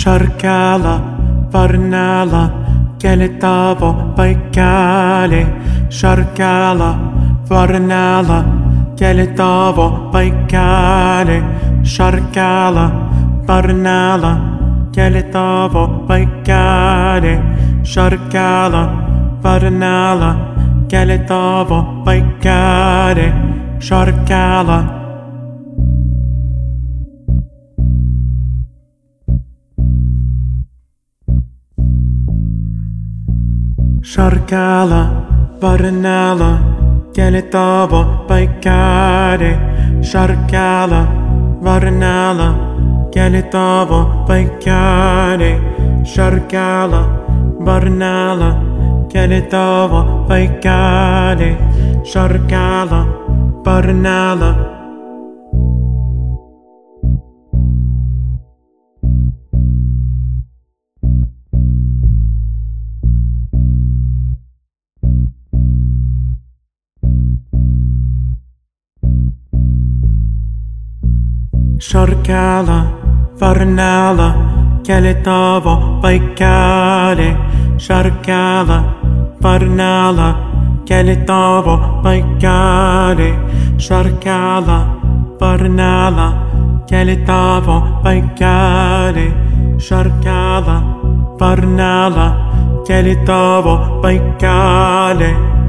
Šarkela, varnela, keli tavo vaikeliai. Šarkela, varnela, keli tavo vaikeliai. Šarkela, varnela, keli tavo vaikeliai. Šarkela, varnela, keli tavo vaikeliai. Šarkela. Šarkela, varnela, keli tavo vaikeliai. Šarkela, varnela, keli tavo vaikeliai. Šarkela, varnela, keli tavo vaikeliai. Šarkela, varnela. Šarkela, varnela, keli tavo vaikeliai. Šarkela, varnela, keli tavo vaikeliai. Šarkela, varnela, keli tavo vaikeliai. Šarkela, varnela, keli tavo vaikeliai.